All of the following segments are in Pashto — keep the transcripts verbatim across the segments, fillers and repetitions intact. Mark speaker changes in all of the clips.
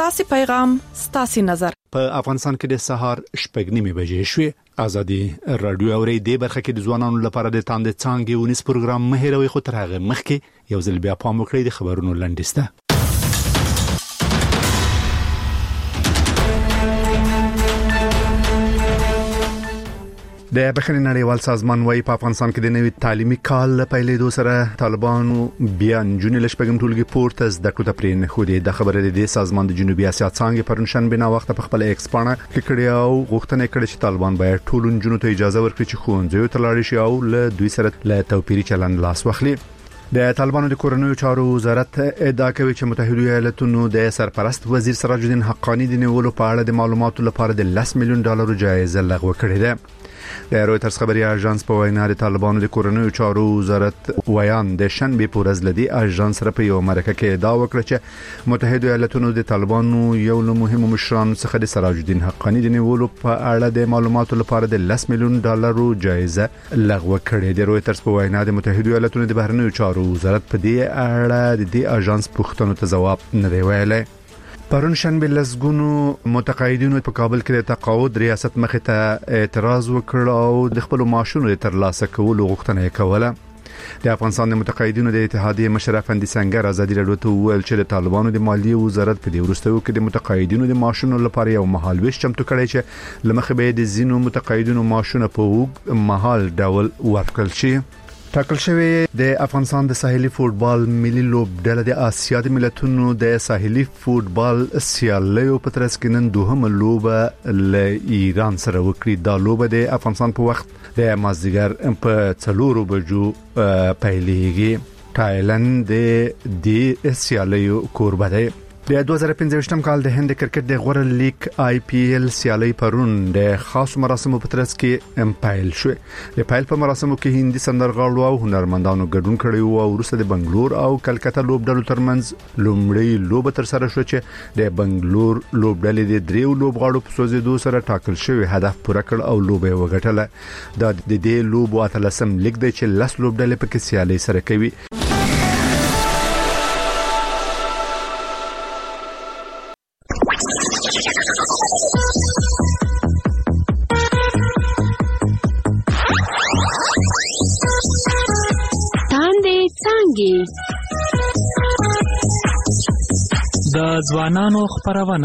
Speaker 1: ستاسو پیغام ستاسو نظر.
Speaker 2: په افغانستان کې د سهار شپږ نیمې بجې شوې. ازادي رادیو اوري د برخه کې د ځوانانو لپاره د تاند څانګې ونیس پروګرام مهیروي خو تر هغه مخکې یو ځل بیا پام وکړئ د خبرونو لنډیسته. د بخښنې نړیوال سازمان وايي په افغانستان کې د نوي تعلیمي کال له پیلېدو سره طالبانو بیا جنونې لشپږم ټولګي پورته زده کړو ته پرې نه خو د خبرې د سازمان د جنوبي اسیا څنګه پرنشن بنا وخت په خپل ایکس پاڼه کې کړی او غوښتنه کړې چې طالبان باید ټول جنونو ته اجازه ورکړي چې ښوونځي ته لاړ شي او له دوی سره له توپیري چلند لاس واخلي. د طالبانو د کورنیو چارو وزارت ادعا کوي چې متحده ایالاتونو د سرپرست وزیر سراج الدین حقانی د نیولو په اړه د معلوماتو لپاره د لس میلیون ډالر جایزه لغوه کړې ده. د رويټرز خبري اژانس په وینا د طالبانو د کورنیو چارو وزارت ویان د شنبه په ورځ لدی اژانس سره په یو مرکه کې ادعا وکړه چې متحده ایالاتونو د طالبانو یو له مهمو مشرانو څخه د سراج الدین حقانی د نیولو په اړه د معلوماتو لپاره د لس میلیون ډالر جایزه لغوه کړې. د رويټرز په وینا د متحده ایالاتونو د بهرنیو چارو وزارت په دې اړه د دې اژانس پوښتنو ته جواب نه دی ویلی. پرون شنبه لسګونو متقاعدینو په کابل کې د تقاعد ریاست مخې ته اعتراض وکړ او د خپل معاشونو د ترلاسه کولو غوښتنه یې کوله. د افغانستان د متقاعدینو د اتحادیې مشر افندي سنگر ازادي راډیو ته ویل چې د طالبانو د مالیې وزارت په دې وروستیو کې د متقاعدینو د معاشونو لپاره یو مهالويش چمتو کړی چې لمخې به د زینو متقاعدینو معاشونه په وګ مهال ډول ورکړل شي. ټاکل شوی د افغانستان د ساحلي فوتبال ملي لوبډله د اسیا د ملتونو د ساحلي فوتبال سیالیو په ترڅ کې نن دوهمه لوبه له ایران سره وکړي. دا لوبه د افغانستان په وخت د مازدیګر په څلورو بجو پیلېږي. تایلند د دې سیالیو کوربه دی. د دوه زره پنځه کال د هند کرکټ د غوړ لیگ آی پی ایل سیالي پرون د خاص مراسمو په ترڅ کې امپایل شو. د پایل په مراسمو کې هندي سندرغاړو او هنرمندانو ګډون کړي او وروسته د بنگلور او کلکته لوبډلو ترمنځ لومړی لوب تر سره شو چې د بنگلور لوبډلې د دریو لوبغاړو په سوزیدو سره ټاکل شوی هدف پوره کړ او لوب یې وګټله. دا د دې لوب اتلسم لیگ دی چې لس لوبډلې په کې سیالي سره کوي.
Speaker 3: د ځوانانو خبرونه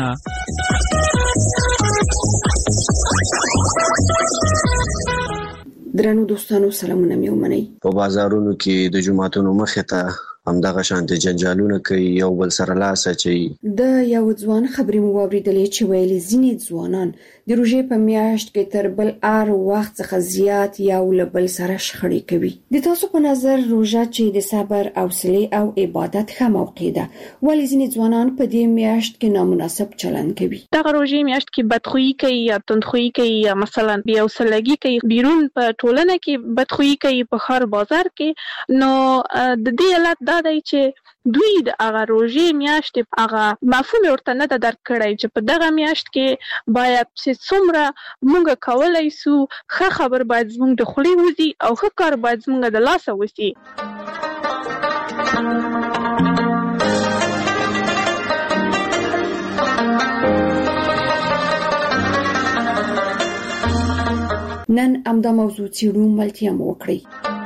Speaker 4: درنو دوستانو سلامونه مې ومنئ.
Speaker 5: په بازارونو کې د جمعاتونو مخې ته همدغه شانتي جنجالونه کوي یو بل سره لاس اچي.
Speaker 4: د یو ځوان خبرې مو واوریدلې چې ویلي ځینې ځوانان د روژې په میاشت کې تر بل ار وخت څخه زیات یو له بل سره شخړې کوي. د تاسو په نظر روژه چې د صبر او حوصله او عبادت ښه موقع ده، ولې ځینې ځوانان په دې میاشت کې نامناسب چلند کوي؟
Speaker 6: دغه روژې میاشت کې بدخویي کوي یا تندخویي کوي یا مثلا بیا حوصلګي کوي، بیرون په ټولنه کې بدخویي کوي په خار بازار کې. نو د دې علت دا دی چې دوی د هغه روژې میاشت هغه مفهوم ورته نه درک کړی چې په دغه میاشت کې باید چې څومره مونږ کولای سو ښه خبر باید زموږ د خولې وځي او ښه کار باید زموږ د لاسه وځي.
Speaker 4: نن امدا موضوع څیړو ملتیا مو وکړي.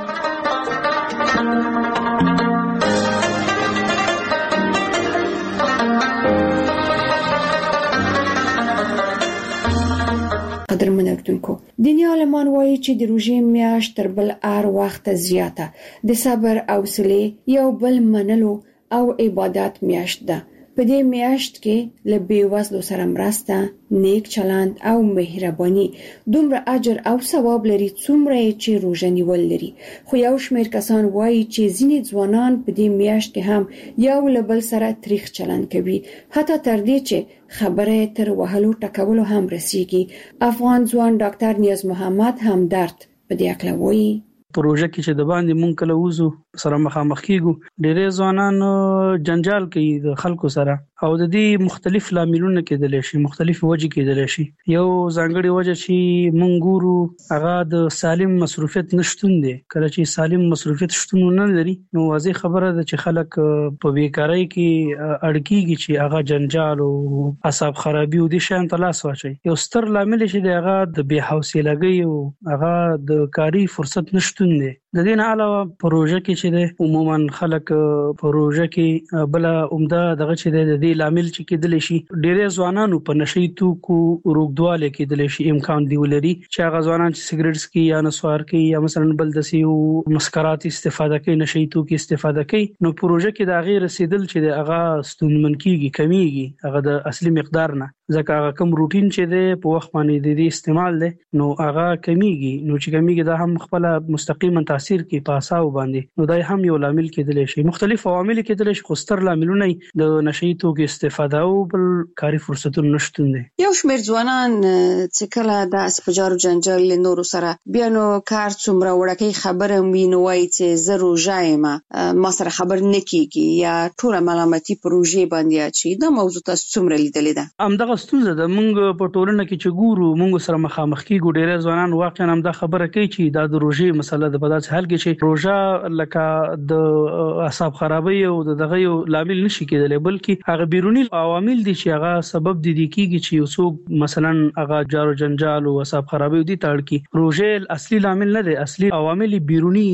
Speaker 4: قدرمن اردوونکو، دیني عالمان وایي چې د روژې میاشت تر بل هر وخت زیاته د صبر او حوصله یو بل منلو او عبادت میاشت ده. په دې میاشت کې له بیوزلو سره مرسته، نیک چلند او مهرباني دومره اجر او ثواب لري څومره چې روژه نیول لري. خو یو شمېر کسان وایي چې ځینې ځوانان په دې میاشت کې هم یو له بل سره تریخ چلند کوي، حتی تر دې چې خبره تر وهلو ټکولو هم رسیږي. افغان ځوان ډاکټر نیاز محمد همدرد په دې اړه وایي.
Speaker 7: پروژه کې چې د باندې مونږ کله وزو سره مخامخ کیږو، ډېرې ځوانان جنجال کوي د خلکو سره او د دې مختلف لاملونه کېدلی شي، مختلف وجې کېدلی شي. یو ځانګړي وجه چې مونږ ګورو هغه د سالم مصروفیت نشتون دی. کله چې سالم مصروفیت شتون نه لري نو واضح خبره ده چې خلک په بیکارۍ کې اړ کېږي چې هغه جنجال او اعصاب خرابي او د شان تلاس واچي. یو ستر لامل چې دی هغه د بې حوصلګۍ او هغه د کاري فرصت نشتون دی. د دې نه علاوه پروژه کې چې دی عموما خلک پروژه کې بل عمده دغه چې دی د دې لامل چې کېدلی شي ډېر ځوانانو په نشي توکو روغدواله کېدلی شي امکان دی ولري چې هغه ځوانان چې سیګریټس کې یا نسوار کې یا مثلا بل د سیو مسکرات استفاده کوي، نشي توکو استفاده کوي، نو پروژه کې د غیر رسیدل چې دی هغه ستونمن کېږي، کمیږي هغه د اصلي مقدار نه، ځکه هغه کم روټین چې دی په وخت باندې د دې استعمال دی نو هغه کمیږي. نو چې کمیږي دا هم خپل مستقیما تاثیر کوي په اعصاب باندې، نو دا هم یو لامل کېدلی شي. مختلف عوامل کېدلی شي، خو ستر لاملونه د نشي توکو استفاده او بل کاري فرصتونو نشتون دی.
Speaker 4: یو شمېر ځوانان چې کله د اسپجار جنجال له نورو سره بیا نو کار څومره وړکۍ خبره وي نو وایي چې زه روژه یم، ما سره خبر نه کېږي یا ټوله ملامتي پروژې باندې اچي. دا موضوع تاسو څومره لیدلې ده؟
Speaker 7: همدغه ستونزه ده. موږ په ټولنه کې چې ګورو موږ سره مخامخ کېږو، ډېر ځوانان واقعا هم دا خبره کوي چې دا د روژې مسله ده. په داسې حال کې چې روژه لکه د اعصاب خرابۍ او دغه یو لامل نشي کېدلی، بلکې هغه بیرونی عوامل دي چې هغه سبب دي کېږي چې یو څوک مثلا هغه جارو جنجال او اعصاب خرابۍ دي تړل کی. روژه اصلي لامل نه دی، اصلي عوامل بیرونی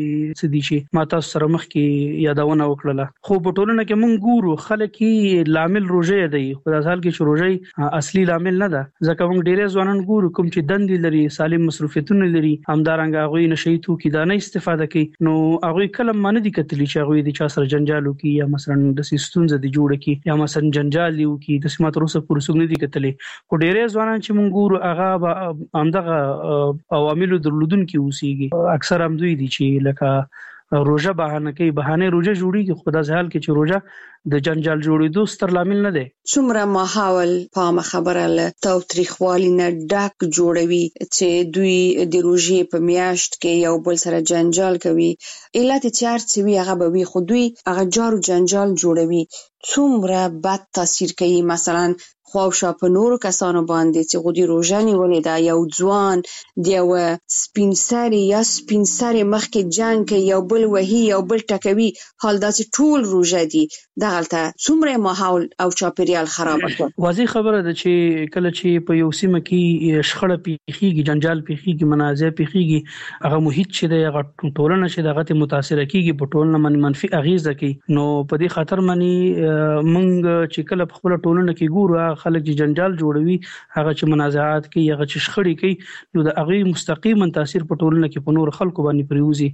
Speaker 7: څه دي چې ما تاسو سره مخ کې یادونه وکړه. خو په ټولنه کې موږ ګورو خلک یې لامل روژه دی، خو د حال کې چې روژه اصلي لامل نه ده، ځکه موږ ډېر ځوانان ګورو کوم چې دندې لري، سالم مصروفیتونه لري، همدارنګه هغه نشي توکي دا نه استفاده کوي، نو هغه کله مانه دي کتلی چې هغه د چا سره جنجال وکي یا مثلا د سیستونز دي جوړ کی یا مثلا جنجال دی وکي د سمات روسه پرسوګ نه دي کتلی. خو ډېر ځوانان چې موږ ګورو هغه همدغه عوامل درلودونکي اوسېږي، اکثر هم دوی دي چې لکه روژه بهانه کوي، بهانه روژه جوړیږي، خو د ځال کې چې روژه د جنجال جوړېدو ستر لامل نه دی.
Speaker 4: څومره ماحول په خبره له تاوتریخوالي نه ډک جوړوي چې دوی د روژې په میاشت کې یو بل سره جنجال کوي، علت چې هر څه وي هغه به وي، خو دوی هغه جارو جنجال جوړوي. څومره بد تاثیر کوي مثلا خواوشا په نورو کسانو باندې چې غوډي روژه نیولې ده، یو ځوان د یو سپین سري یا سپین سري مخکې جنگ کوي، یو بل وهي، یو بل ټکوي، حال داسې ټول روژه دي. دغلته څومره ماحول او چاپیریال خراب کړ.
Speaker 7: واضح خبره ده چې کله چې په یو سیمه کې شخړه پیښیږي، جنجال پیښیږي، منازع پیښیږي، هغه محیط چې دی هغه ټولنه چې دغه متاثر کیږي، په ټولنه باندې منفي اغیزه کوي. نو په دې خاطر باندې موږ چې کله په خپل ټولنه کې ګورو خلک چې جنجال جوړوي، هغه چې منازعات کوي، هغه چې شخړې کوي، نو د هغه مستقیما تاثیر په ټولنه کې په نور خلکو باندې پریوزي.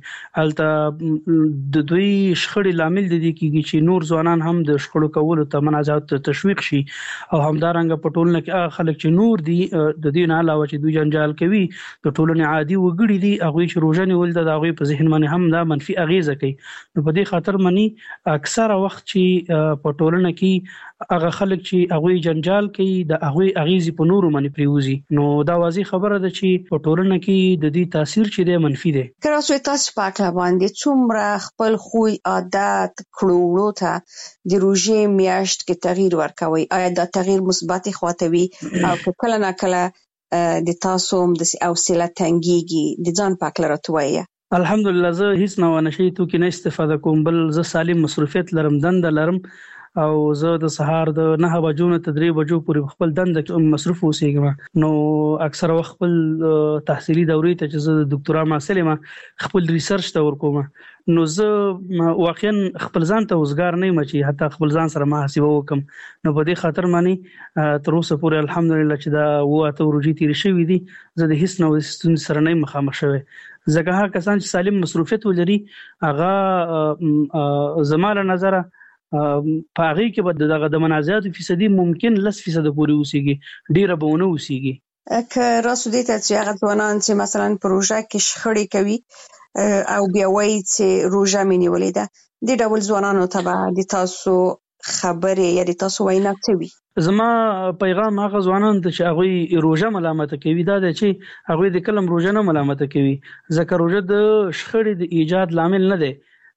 Speaker 7: البته د دوی شخړې لامل دي کېږي چې نور ځوانان هم د شخړو کولو ته منازعات ته تشویق شي، او همدارنګه په ټولنه کې هغه خلک چې نور دي د دې نه علاوه چې دوی جنجال کوي د ټولنې عادي وګړي دي، هغه چې روژه نیول د هغه په ذهن باندې هم دا منفي اغیزه کوي. نو په دې خاطر باندې اکثره وخت چې په ټولنه کې هغه خلک چې هغه جنجال کوي د هغه اغیزې په نورو باندې پریوزي، نو دا واضح خبره ده چې په ټولنه کې د دې تاثیر چې دی منفي دی.
Speaker 4: که تاسو تاسو پاکه باندې څومره خپل خوی عادت کړو ته د روژې میاشت کې تغییر ورکوي، آیا دا تغییر مثبت خواته وي او کله نه کله د تاسو هم د حوصله تنګيږي د ځان پاک لرتوي؟
Speaker 7: الحمدلله زه هیڅ نه نشي توکي نه استفاده کوم، بل زه سالم مصروفیت لرم، دند لرم، او زه د سهار د نه بجو نه تر درې بجو پورې خپل دند مصروف اوسېږم. نو اکثر وخت خپل تحصیلي دورې ته چې زه د ډاکټرا محصل یم خپل ریسرچ ته ورکوم، نو زه واقعا خپل ځان ته وزګار نه یم چې حتی خپل ځان سره محاسبه وکم. نو په دې خاطر باندې تر اوسه پورې الحمدلله چې دا واته ورجې تیر شوې دي، زه د هیڅ نو ستونزې سره نه مخامخ شوی. ځکه هغه کسان چې سالم مصروفیت ولري هغه زماره نظر په هغه کې به دغه د منازعات فیصدي ممکن لس فیصد پورې اوسېږي، ډیره به ونه اوسېږي.
Speaker 4: که راسو دې ته چې هغه ځوانان چې مثلا پروژه کې شخړې کوي او بیا وایي چې روژه مې نیولې ده، دې ډول ځوانانو ته به د تاسو خبرې یا د تاسو وینا څه وي؟
Speaker 7: زما پیغام هغه ځوانان ته چې هغه روژه ملامت کوي دا دی چې هغه د کلم روژه نه ملامت کوي، ځکه روژه د شخړې د ایجاد لامل نه دی.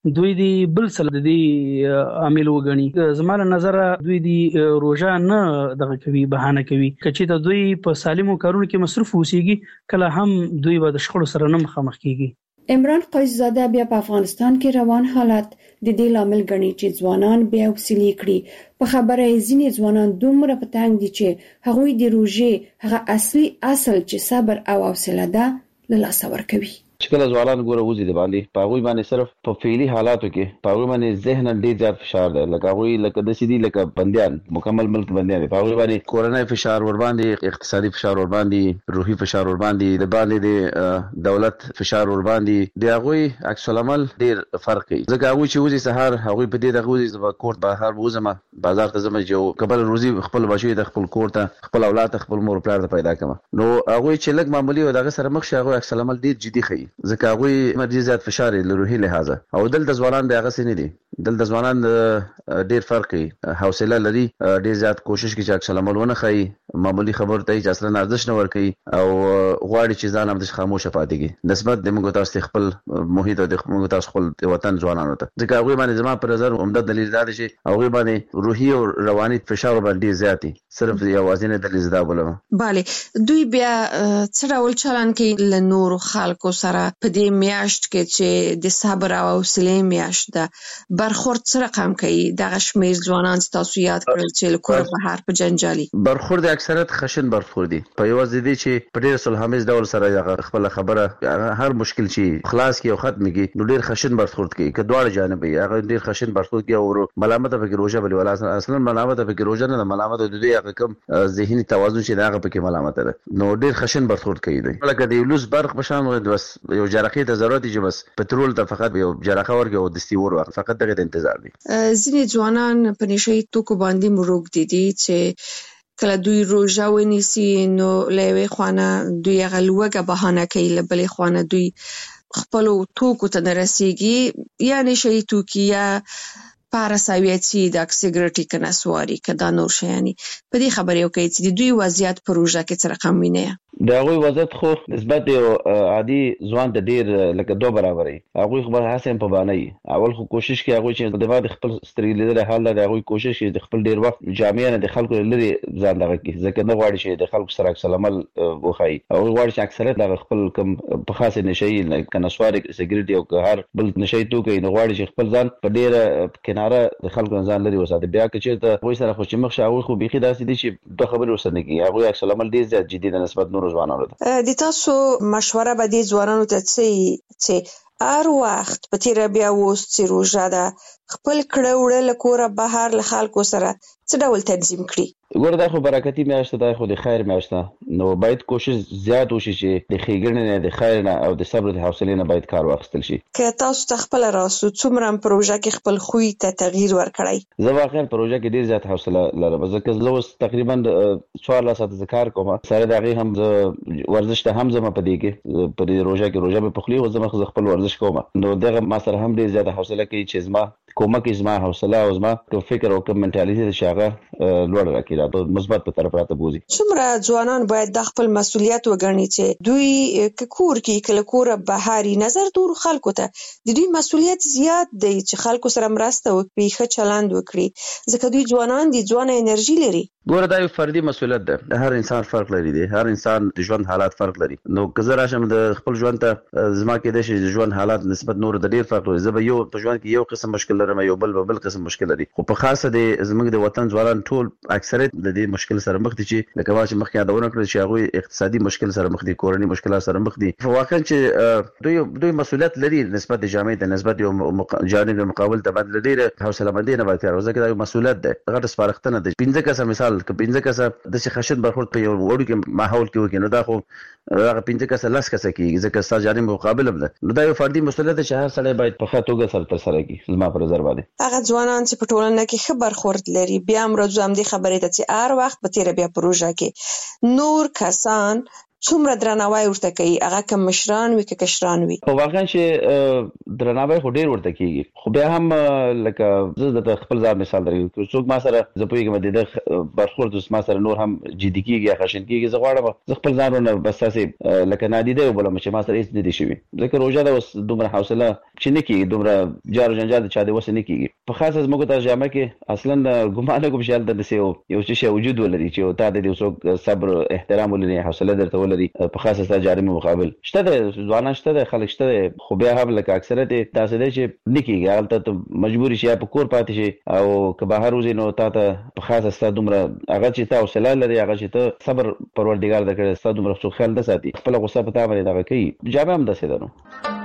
Speaker 7: دوی دی بل سره د دې عامل وګڼي. زموږ نظر دوی دی روزه نه دغه کوي بهانه کوي کچې ته دوی په سالمو کارونو کې مصروف اوسېږي کله هم دوی به د شخړو سره نه مخامخ کیږي.
Speaker 4: عمران قیس زاده بیا په افغانستان کې روان حالت د دې لامل ګڼي چې ځوانان بیا وسیلې کړي. په خبره یې ځینې ځوانان دومره په تنګ دي چې هغوی د روزې هغه اصلي اصل چې صبر او حوصله ده له لاسه ورکوي.
Speaker 8: چې کله ځوانان ګوره وځي د باندې په هغوی باندې صرف په فعلي حالاتو کې په هغوی باندې ذهن ډېر زیات فشار دی، لکه هغوی لکه داسې دي لکه بندیان، مکمل ملک بندیان دي. په هغوی باندې کورنۍ فشار ور باندې، اقتصادي فشار ور باندې، روحي فشار ور باندې، د باندې د دولت فشار ور باندې، د هغوی عکس العمل ډېر فرق کوي. ځکه هغوی چې وځي سهار هغوی په دې دغه وځي زه کور بهر وځم بازار ته ځم چې قبل روزي خپل بچي د خپل کور ته خپل اولاد ته خپل مور پلار ته پیدا کړم. نو هغوی چې لږ معمولی او دغه سره مخ شي هغوی عکس العمل ډېر جدي ښيي، ځکه هغوی مرجع زیات فشار له روحي لحاظه. او دلته ځوانان د هغه سي نه دي، دلته ځوانان ډېر فرق کوي، حوصله لري، ډېر زیات کوشش کوي چې عکس العمل ونه ښيي، معمولی خبر ته چې اصلا ارزښت نه ورکوي او غواړي چې ځان هم د خاموشه پاتې کړي نسبت د موږ تاسو خپل محیط او د موږ تاسو خپل وطن ځوانانو ته. ځکه هغوی باندې زما پر نظر عمده دلیل دا دی چې هغوی باندې روحي او رواني فشار باندې زیات دي، صرف یوازینی دلیل دا بولم.
Speaker 9: bale دوی بیا څه ډول چلن کوي له نورو خلکو سره په دې میاشت کې چې د صبر او حوصلې میاشت ده، برخورد څه رقم کوي دغه شمېر ځوانان چې تاسو یاد کړل چې له کوره بهر په جنجالي
Speaker 8: برخورد اکثریت خشن برخورد دي، په یوازې دي چې په ډېر صلحامیز ډول سره خپل خبره هر مشکل چې خلاص کی او ختم کی نو ډېر خشن برخورد کوي، که دواړه جانب یې هغه ډېر خشن برخورد کوي او ملامت پکې روزه بلی ولا اصلا ملامت پکې روزه نه، ملامت د دوی هغه کم ذهني توازن چې هغه پکې ملامت ده، نو ډېر خشن برخورد کوي. لکه د یولوس برق بشان بس یو جرقې ته ضرورت چې بس پټرول ته فقط یو جرقه ورګو او دستي ور فقط دغه انتظار دي.
Speaker 9: ځینې ځوانان په نشي توکو باندې مروږ دي دي چې کله دوی روزه ونیسي نو لوي خوانه دوی غلوګه بهانه کوي، لبلې خوانه دوی خپل توکو ته رسیږي، یعنی شي توکي یا پاراساویتي د سیګریټي کناسواري کدا نور شيانی. په دې خبرې یو کوي چې دوی وضعیت پروژه کې څه رقم ویني.
Speaker 8: د هغوی وضعیت خو نسبت یو عادي ځوان ته ډېر لکه دوه برابر وي. هغوی خو به هڅه په باندې وي، اول خو کوشش کوي هغوی چې د بعد خپل سترګې لیدل حال د هغوی کوشش کوي د خپل ډېر وخت جامع نه د خلکو لري ځان دغه کوي، ځکه نه غواړي چې د خلکو سره عکس العمل وښایي. هغوی غواړي چې اکثریت د خپل کم په خاصه نشي کناسواري سیګریټ او هر بل نشي توکي نه غواړي چې خپل ځان په ډېر کناره د خلکو ځان لري وساتي. بیا که چېرته هغوی سره خو چې مخ شي هغوی خو بیخي داسې دي چې دوه خبرې ورسره نه کوي، هغوی عکس العمل ډېر زیات جدي د نسبت نورو ځوانانو ته.
Speaker 9: د تاسو مشوره به دې ځوانانو ته څه چې هر وخت په تیر بیا اوس چې روزه ده خپل کړه وړه له کوره بهر له خلکو سره څه ډول تنظیم کړي؟
Speaker 8: ګوره دا خو برکتي میاشت ده، خو د خیر میاشت ده، نو باید کوشش زیات وشي چې د ښېګڼې نه د خیر نه او د صبر د حوصلې نه باید کار واخیستل شي.
Speaker 9: که تاسو ته خپله راسو څومره پروژه کې خپل خوی ته تغییر ورکړی؟
Speaker 8: زه واقعا پروژه کې ډېر زیات حوصله لرم، ځکه زه اوس تقریبا څوارلس ساعته زه کار کوم، سره د هغې هم زه ورزش ته هم ځم، په دې کې په دې روژه کې روژه مې پخلي او زه خپل ورزش کوم، نو دغه ما سره هم ډېر زیاته حوصله کوي چې زما کومک زما حوصله او زما کوم فکر او کوم منټالیټي چې هغه لوړ راکړي دا په مثبت په طرف راته بوزي.
Speaker 9: څومره ځوانان باید د خپل مسؤلیت وګڼي چې دوی کور کې کله کوره بهاري نظر دور خلکو ته د دوی مسؤلیت زیات دی چې خلکو سره مرسته وکړي، ښه چلند وکړي، ځکه دوی ځوانان دي، ځوانه انرژي لري.
Speaker 8: ګوره دا یو فردي مسؤلیت ده، هر انسان فرق لري دی، هر انسان د ژوند حالات فرق لري. نو که زه راشم د خپل ژوند ته زما کېدای شي د ژوند حالات نسبت نور د ډېر فرق لري، زه به یو په ژوند کې یو قسم مشکل لرم، یو بل به بل قسم مشکل لري، خو په خاصه د زموږ د وطن ځوانان ټول اکثریت د دې مشکل سره مخ دي چې لکه ما چې مخکې یادونه کړل چې هغوی اقتصادي مشکل سره مخ دي، کورني مشکلات سره مخ دي. واقعا چې دوی دوی مسؤلیت لري نسبت د جامعې ته، نسبت یو جانب مقابل ته باندې ډېره حوصله مندي نه باید کار وکړي، دا یو مسؤلیت ده، غټ سپارښتنه ده. پنځه کسه مثال که پنځه کسه داسې خشن برخورد په یو وړو کې ماحول کې وکړي نو دا خو هغه پنځه کسه لس کسه کېږي، ځکه ستا جانب مقابل هم ده، نو دا یو فردي مسؤلیت ده چې هر سړی باید په ښه توګه سره ترسره کړي. زما په نظر باندې
Speaker 9: هغه ځوانان چې په ټولنه کې ښه برخورد لري بیا هم راځو همدې خبرې ته چې هر وخت په تېره بیا پروژه کې نور کسان څومره درناوی ورته کوي، هغه کوم مشران وي که کشران وي؟
Speaker 8: په واقعا چې درناوی خو ډیر ورته کیږي، خو بیا هم لکه زه د خپل ځان مثال درکوم، څوک ما سره زه پوهیږم د برخورد ما سره نور هم جدي کیږي یا خشن کیږي، زه غواړم زه خپل ځان ورنه بس تاسې لکه نادیده وبولم چې ما سره هیڅ نه دي شوي، ځکه روژه ده اوس دومره حوصله چې نه کیږي، دومره جار جنجال د چا د وسه نه کیږي. په خاصه زموږ ته جامه کې اصلا ګمان کوم چې هلته داسې یو څه شی وجود ولري چې تا د څوک صبر احترام ولري، حوصله درته ولري، په خاصه ستا جاري مقابل شته د ځوانان شته د خلک شته، خو بیا هم لکه اکثریت تاسو دی چې نه کیږي، هلته ته مجبور شي په کور پاتې شي او که بهر وځي نو تا ته په خاصه ستا دومره هغه چې تا حوصله لري، هغه چې ته صبر پروردګار درکړي، ستا دومره څوک خیال نه ساتي، خپله غصه په تا باندې دغه کوي. جامه هم داسې ده نو.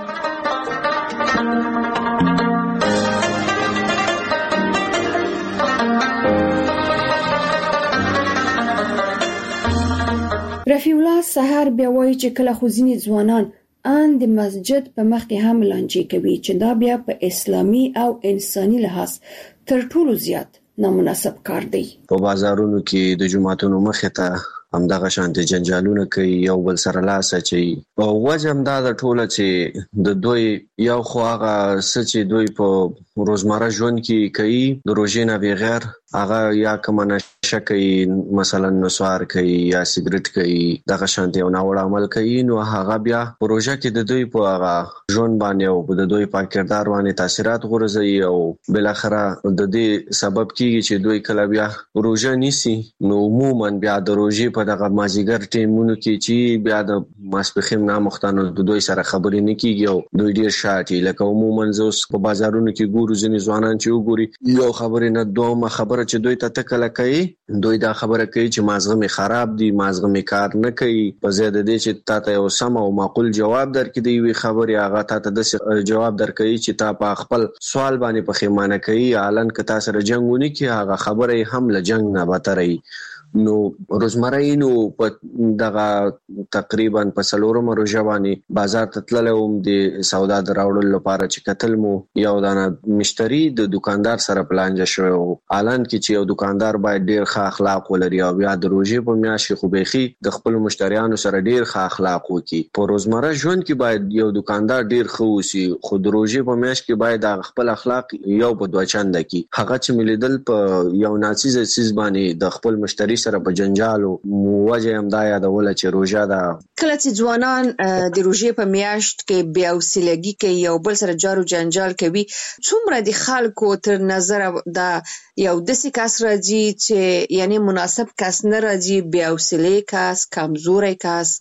Speaker 4: رفیع الله سحر بیا وایي چې کله خو ځینې ځوانان ان د مسجد په مخ کې هم لانجې کوي چې دا بیا په اسلامي او انساني لحاظ تر ټولو زیات نامناسب کار دی.
Speaker 5: په بازارونو کې د جمعتونو مخې ته همدغه شانتي جنجالونه کوي، یو بل سره لاس اچي، او وجه هم دا د ټوله چې د دوی یو خو هغه څه چې دوی په روزمره ژوند کې کوي د روژې نه بغیر، هغه یا کومه نشه کوي، مثلا نسوار کوي یا سیګریټ کوي، دغه شانتي او ناوړه عمل کوي، نو هغه بیا په روژه کې د دوی په هغه ژوند باندې او د دوی په کردار باندې تاثیرات غورځوي، او بل اخره د دې سبب کیږي چې دوی کله بیا روژه نیسي نو عموما بیا د روژې په دغه مازیګر ټیمونو کې چې بیا د ماسپخیم نامختانو د دوی سره خبرې نه کیږي او دوی ډیر شاټي، لکه عموما زوس په بازارونو کې ګورو ځینې ځوانان چې وګوري یو خبرې نه دومره خبره چې دوی ته تکله کوي، دوی دا خبره کوي چې مازغه می خراب دي، مازغه می کار نه کوي، په زیاده دي چې تاسو یو سم او معقول جواب درکې دی وی خبره هغه تاسو د جواب درکې چې تاسو په خپل سوال باندې په خیمانه کوي، اعلان ک تاسو سره جنگونه کی هغه خبره هم له جنگ نه بتري. نو روزمره نو په دغه تقریبا په سلورم روژه باندې بازار ته تللم د سودا دراوړل لپاره چې قتل مو یو دانه مشتری د دکاندار سره پلانجه شو، اعلان کې چې یو دکاندار باید ډیر ښه اخلاق ولري او بیا د روژې په میاشت خو بيخي د خپل مشتریانو سره ډیر ښه اخلاق وکړي. په روزمره ژوند کې باید یو دکاندار ډیر ښه وسی، خو د روژې په میاشت کې باید د خپل اخلاق یو په دوه چنده کې هغه چې ملیدل په یو ناڅیز سیس باندې د خپل مشتری سره په جنجالو موجه هم دا یادول چې روژه ده.
Speaker 9: کله چې ځوانان د روژې په میاشت کې بیا وسیلګي کوي او بل سره جارو جنجال کوي، څومره د خلکو تر نظر دا یو داسې کس راځي چې یعنی مناسب کس نه راځي، بیا وسیلې کس، کمزوري کس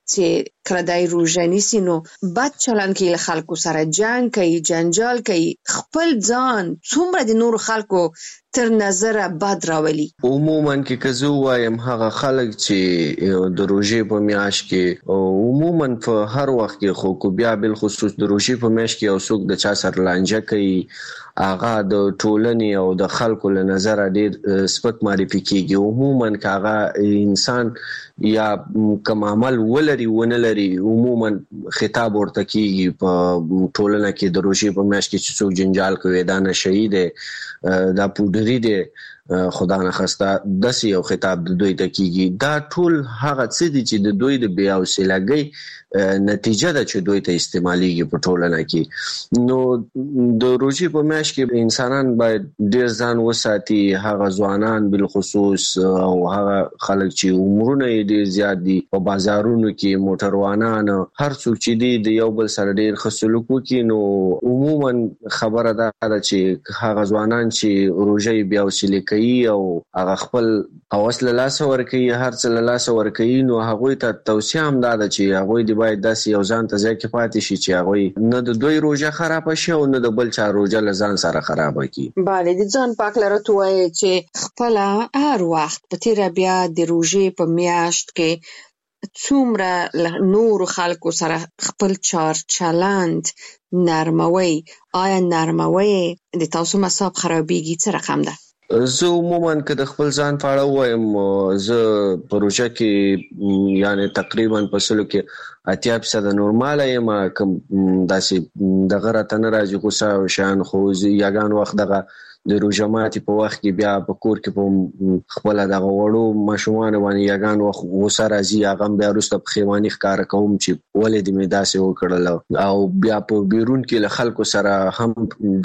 Speaker 9: چې کله دای روژه نیسي نو بد چلند کوي، له خلکو سره جنگ کوي، جنجال کوي، خپل ځان څومره د نور خلکو تر نظر بد راولي.
Speaker 5: عموما کې کزو وایم هغه خلک چې د روژې په میاشت کې او عموما په هر وخت کې خو کو بیا بل خصوص د روژې په میاشت کې او څوک د چا سره لانجه کوي، هغه د ټولنې او د خلکو له نظر ډیر سپک معرفي کیږي. عموما هغه انسان یا کوم عمل ولري ونه لري عموما خطاب ورته کیږي په ټولنه کې د روژې په میاشت کې چې څوک جنجال کوي دا نه شهید دا پودری دی خدا نه خسته داسې یو خطاب د دوی ته کیږي. دا ټول هغه څه دي چې د دوی د بیا وسیلګۍ نتیجه ده چې دوی ته استعماليږي په ټولنه کې. نو د روژې په میاشت کې انسانان باید ډیر ځان وساتي، هغه ځوانان بل خصوص او هغه خلک چې عمرونه ډیر زیات دي په بازارونو کې موټروانان هر څوک چې دي د یو بل سره ډیر ښه سلوک وکړي. نو عموما خبره ده چې هغه ځوانان چې روژې بیا وسیلې کوي او هغه خپل اوس له لاس ورکوي، هر څه له لاس ورکوي، نو هغه ته توصیه هم ده چې هغه دی باید داسې یو ځان ته ځای کې پاتې شي چې هغه نه د دوی روژه خراب شي او نه د بل چا روژه له ځان سره خراب کړي.
Speaker 9: bale د ځان پاک لرته وایي چې خپل هر وخت په تیر بیا د روژې په میاشت کې څومره نور خلکو سره خپل چار چلند نرموي، آیا نرموي د تاسو مصاب خرابېږي څه رقم ده؟
Speaker 5: زه عموما که د خپل ځان په اړه وایم، زه په روژه کې یعنی تقریبا په سلو کې اتیا فیصد نورماله یم، کوم داسې دغه راته نه راځي غوسه او شیان، خو یګان وخت دغه د روژه ماتي په وخت کې بیا په کور کې په خپل د غوړو ماشومان باندې یاګان وخت غوسه راځي هغه بیا وروسته په خیوانی ښکار کوم چې ولې د میداسه وکړل او بیا په بیرون کې له خلکو سره هم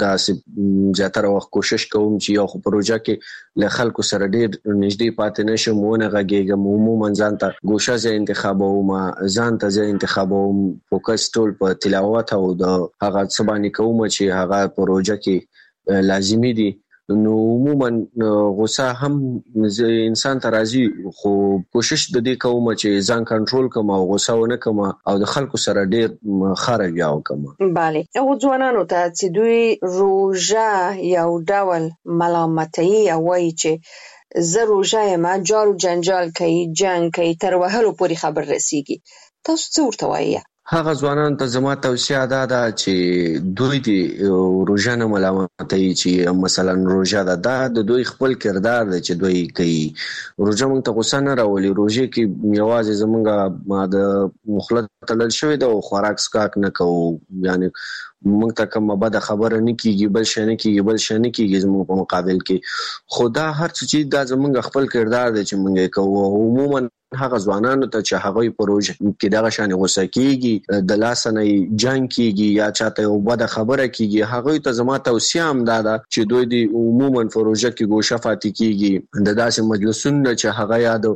Speaker 5: داسې زیاتره وخت کوشش کوم چې یو خو پروژه کې له خلکو سره ډیر نږدې پاتې نشم ونه غږیږم عموما ځان ته ګوشه ځای انتخابوم ځان ته ځای انتخابوم فوکس ټول په تلاوت او د هغه څه باندې کوم چې هغه پروژه کې لازمي دي نو عموما غوسه هم انسان ته راځي خو کوشش د دې کوم چې ځان کنټرول کوم او غوسه ونه کوم او د خلکو سره ډیر خارج یاو کوم.
Speaker 9: bale او ځوانانو ته چې دوی روژه یو ډول ملامتي او وایي چې زه روژه یم جارو جنجال کوي جنگ کوي تر وهلو پورې خبر رسیږي تاسو څه ورته وایي؟
Speaker 5: هغه ځوانان ته زما توصیه ده دا چې دوی د روژه نه ملامتوي چې مثلا روژه ده دا د دوی خپل کردار دی چې دوی کوي روژه موږ ته غوسه نه راولي روژه کې یوازې زمونږ د مخلط تلل شوی ده او خوراک سکاک نه کوو یعنی موږ ته کوم بده خبره نه کیږي بل شي نه کیږي بل شي نه کیږي زموږ په مقابل کې خدا هر څه چې دا زمونږ خپل کردار دی چې موږ کوو عموما هغه ځوانانو ته چې هغه پروژه کې دغه شان غوسه کیږي د لاسنه جنگ کیږي یا چاته یو بده خبره کیږي هغه ته زما توصیه هم ده چې دوی د عموما پروژه کې ګوشه فاتې کیږي د داسې مجلسونو چې هغه یاد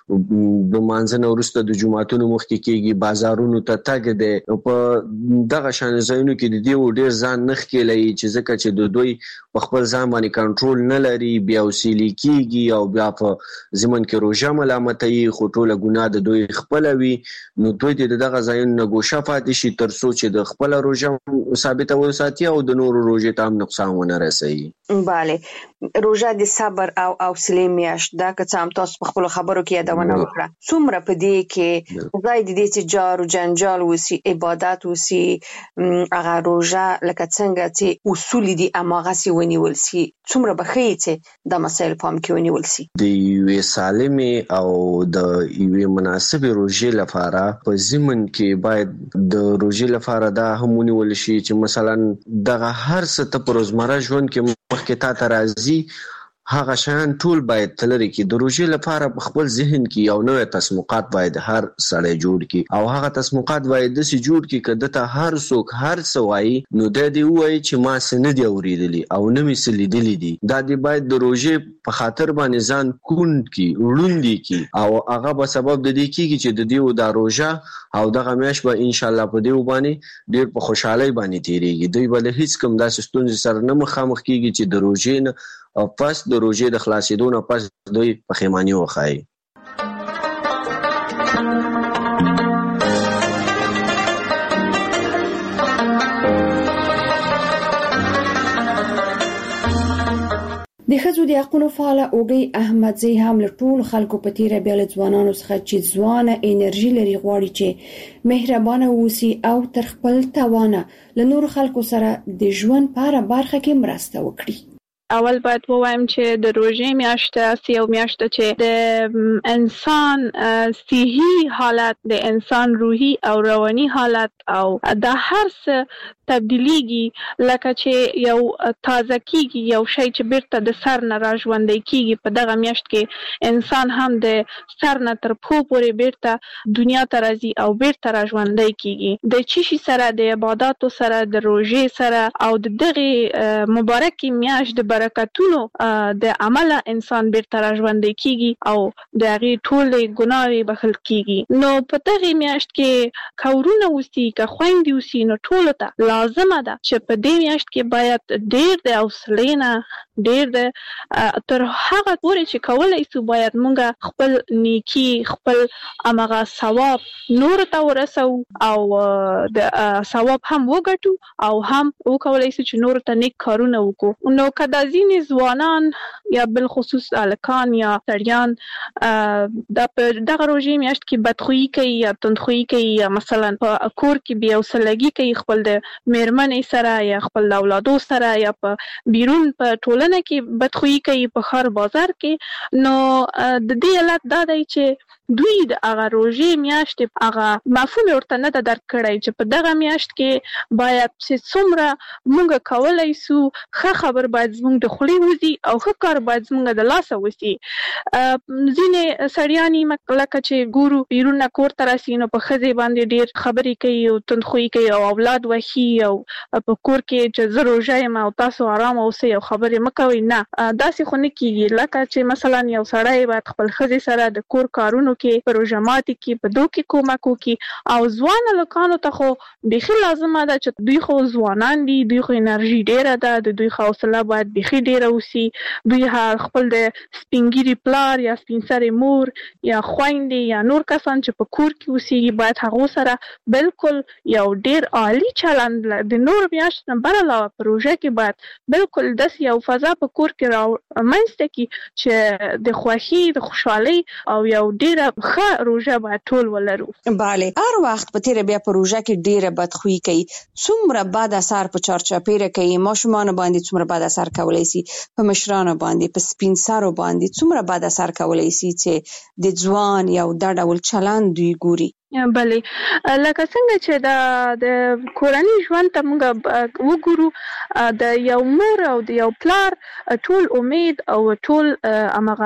Speaker 5: د مانځنه ورسته د جمعهتونو مخ کې کیږي بازارونو ته تګ دي په دغه شان ځایونو کې د دې ډیر ځان نخ کېلای چې ځکه چې د دوی په خپل ځان باندې کنټرول نه لري بیا وسیلی کیږي او بیا په زمون کې روژه ملامتي خو ټوله ګناه د دوی خپل وي نو دوی د دغه ځایونو نه ګوشه فاتې شي تر څو چې د خپل روژه ثابته وساتي او د نورو روژې ته هم نقصان ونه رسوي.
Speaker 9: bale روژه د صبر او حوصله میاشت دا که څه هم تاسو په خپل خبرو کې یادونه وکړه څومره په دې کې ځای د دې چې جار او جنجال وسی عبادت وسی هغه روژه لکه څنګه چې اصول دي اماغه سی ونیول سي څومره بخې چې د مسایل پام کې ونیول سي
Speaker 5: د یو سالمه او د یو مناسبه روژې لپاره په زمن کې باید د روژې لپاره دا هم ونیول شي چې مثلا دغه هر څه ته پر روزمره ژوند کې مخکې تا ته راځي هغه شان ټول باید تلری کې د روژې لپاره په خپل ذهن کې یو نوې تسمقات باید هر سړی جوړ کړي او هغه تسمقات باید د سي جوړ کړي کده ته هر څوک هر څوای نو د دې وایي چې ما سن دي اوریدلی او نه می سلیدلی دي دا دی باید د روژې په خاطر باندې ځان کون کی وړوندي کی او هغه په سبب د دې کیږي چې د دې د روژه او دغه میاش به ان شاء الله په دې باندې ډیر په خوشحالي باندې تیریږي دوی بل هیڅ کوم داسې ستونزې سره نه مخامخ کیږي چې د روژې نه او پس د روژې د خلاصېدو نه پس دوی پښیماني وخایي.
Speaker 4: د ښځو د حقوقو فعال اوګي احمدزي هم له ټول خلکو په تیره بیا له ځوانانو څخه چې ځوانه انرژي لري غواړي چې مهربانه ووسی او تر خپل توانه له نور خلکو سره د ژوند په اړه برخه کې مرسته وکړي.
Speaker 6: اول باید ووایم چې د روژې میاشت سی او میاشت چې د انسان صحي حالت د انسان روحي او رواني حالت او د هر څه تبدیلیږي لکه چې یو تازه کیږي یو شی چې بیرته د سر نه راژوندی کیږي په دغه میاشت کې انسان هم د سر نه تر پښو پورې بیرته دنیا ته راځي او بیرته راژوندی کیږي د چی شي سره د عبادتو سره د روژې سره او د دغه مبارکي میاشت د برکتونو د عمله انسان بیرته راژوندی کیږي او د هغه ټول ګناوي بخښل کیږي نو په دغه میاشت کې کورونه وسی که خويندې وسی نو ټول ته لازمه ده چې په دې میاشت کې باید ډېر د حوصلې نه ډېر د تر هغه پورې چې کولای شو باید مونږ خپل نیکی خپل امغه ثواب نور ته ورسو او د ثواب هم وګټو او هم وکولای شو چې نور ته نیک کارونه وکړو نو کدا ځینې ځوانان یا بل خصوص الکان یا سړیان د دغه روژې میاشت کې بدخویي کوي یا تندخویي کوي یا مثلا په کور کې بیا وسلګي کوي خپل د میرمنې سره یا خپل اولادو سره یا په بیرون په ټولنه کې بدخویي کوي په خار بازار کې نو د دې علت دا دی چې دوی د هغه روژې میاشت هغه مفهوم ورته نه درک کړی چې په دغه میاشت کې باید چې څومره مونږ کولای سو ښه خبر باید زموږ د خولې وځي او ښه کار باید زموږ د لاسه وځي. ځینې سړیانې لکه چې ګورو بیرونه کور ته راسي نو په ښځې باندې ډېر خبرې کوي او تندخویي کوي او اولاد وښي او په کور کې چې زه روژه یم او تاسو آرام اوسئ او خبرې مه کوئ. نه داسې خو نه کېږي. لکه چې مثلا یو سړی باید خپل ښځې سره د کور کارونو کې په روژه ماتي کې په دو کې کومک وکړي او ځوان هلکانو ته خو بیخي لازمه ده چې دوی خو ځوانان دي، دوی خو انرژي ډېره ده، د دوی حوصله باید بیخي ډېره اوسي. دوی خپل د سپین ږیري پلار یا سپین سرې مور یا خویندې یا نور کسان چې په کور کې اوسېږي باید هغو سره بالکل یو ډېر عالي چلند د نور میاشت نه بر علاوه په روژه کې باید بالکل داسې یو فضا په کور کې رامنځته کړي چې د خوښۍ د خوشحالۍ او یو ډېره ښه روژه باید ټول ولرو.
Speaker 9: بله، هر وخت په تیره بیا په روژه کې ډېره بدخویي کوي، څومره بد اثر په چارچاپیره کوي، ماشومانو باندې څومره بد اثر کولی سي، په مشرانو باندې، په سپین سرو باندې څومره بد اثر کولی سي چې د ځوان یو دا ډول چلند دوی ګوري.
Speaker 6: بله، لکه څنګه چې د د کورني ژوند ته موږ وګورو، د یو مور او د یو پلار ټول امید او ټول همغه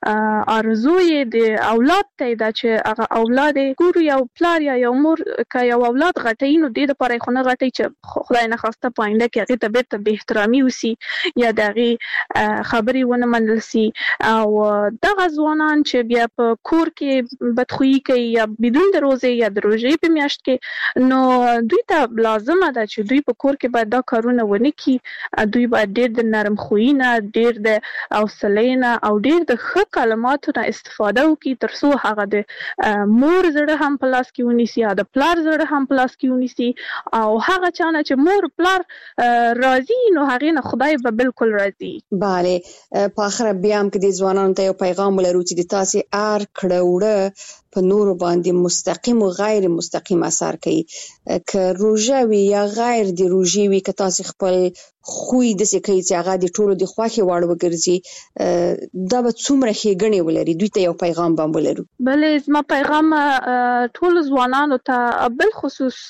Speaker 6: آرزو یې د اولاد ته ده چې هغه اولاد ګورو یو پلار یا یو مور که یو اولاد غټوي نو دې دپاره یې خو نه غټوي چې خدای نخواسته په آینده کې هغې ته بېرته بې احترامي وسي یا د هغې خبرې ونه منل سي. او دغه ځوانان چې بیا په کور کې بدخویي کوي یا بدون د یا د روژې په میاشت کې، نو دوی ته لازمه ده چې دوی په کور کې باید دا کارونه ونه کړي. دوی باید ډېر د نرم خویي نه، ډېر د حوصلې نه او ډېر د ښه کلماتو نه استفاده وکړي تر څو هغه د مور زړه هم په لاس کې ونیسي یا د پلار زړه هم په لاس کې ونیسي. او هغه چا نه چې مور پلار راضي نو هغې نه خدای به بالکل راضي.
Speaker 9: بله، په آخره بیا هم که د ځوانانو ته یو پیغام ولرو چې د تاسې هر کړه وړه په نورو باندې مستقیم او غیر مستقیم اثر کوي، که روژه وي یا غیر د روژې وي، که تاسو خپل خوی داسې کوي چې هغه د ټولو د خوښې وړ وګرځي، دا به څومره ښېګڼې ولري. دوی ته یو پیغام به ولرو.
Speaker 6: بلې، زما پیغام ټولو ځوانانو ته بالخصوص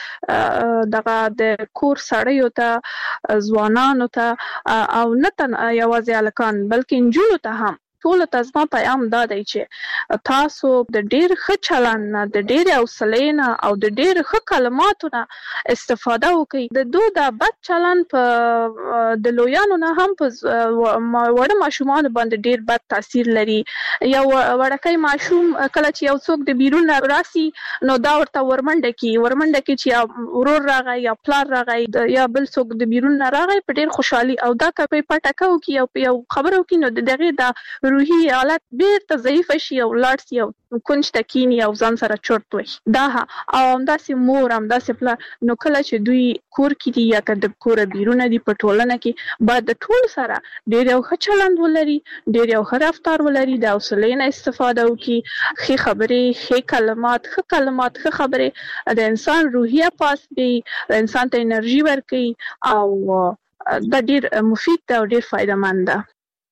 Speaker 6: دغه د کور سړیو ته، ځوانانو ته او نه تنها یوازې هلکان بلکې نجونو ته هم ټولو ته زما پیغام دا دی چې تاسو د ډېر ښه چلند نه، د ډېرې حوصلې نه او د ډېر ښه کلماتو نه استفاده وکړئ. د دو دا بد چلند په د لویانو نه هم په وړه ماشومانو باندې ډېر بد تاثیر لري. یو وړکی ماشوم کله چې یو څوک د بیرون نه راسي نو دا ورته ورمنډه کړي ورمنډه کړي چې یا ورور راغی یا پلار راغی یا بل څوک د بیرون نه راغی په ډېر خوشحالي او دا که په پټکه وکړي او په یو خبره وکړي نو د دغې دا روحي حالت بیرته ضعیفه شي او لاړ شي او کونج ته کیني او ځان سره چرت وهي. دا او همداسې مور همداسې پلار، نو کله چې دوی کور کې دي یا که د کوره بیرونه دي په ټولنه کې باید د ټولو سره ډېر یو ښه چلند ولري، ډېر یو ښه رفتار ولري، د حوصلې نه استفاده وکړي، ښې خبرې، ښې کلمات، ښه کلمات، ښه خبرې د انسان روحیه پاس کوي، د انسان ته انرژي ورکوي او دا ډېر مفید ده او ډېر فایده مند ده.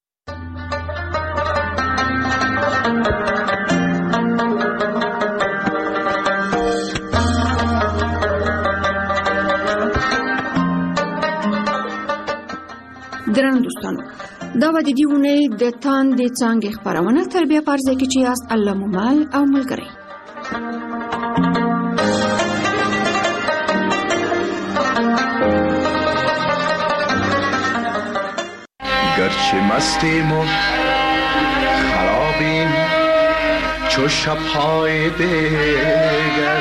Speaker 4: ګرانو دوستانو، دا به د دې اونۍ د تاندې څانګې خپرونه تربیه په ارزه کې چې یاست الله مو مل او ملګری.
Speaker 10: گرچه مستیم و خرابیم چو شب‌های دیگر،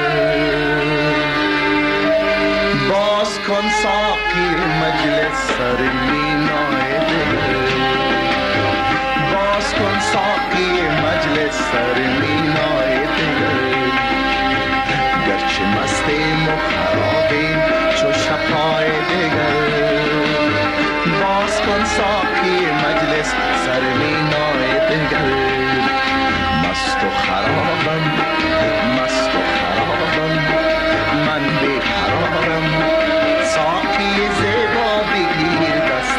Speaker 10: باز کن ساقی مجلس سر مینای دگر، باز کن ساقی مجلس سر مینای دگر. گرچه مستیم و خرابیم چو شب‌های دیگر، باز کن ساقی مجلس سر مینای دگر. مست و خرابم، مست و خرابم، من بیقرارم، ساقی زیبا بگیر دست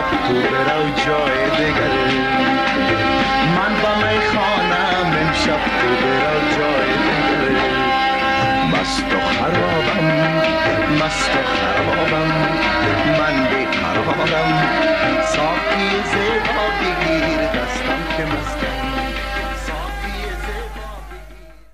Speaker 10: تو برو جای دیگر من با میخانم امشب تو برو جای دیگر مست و خرابم مست و خرابم من بیقرارم ساقی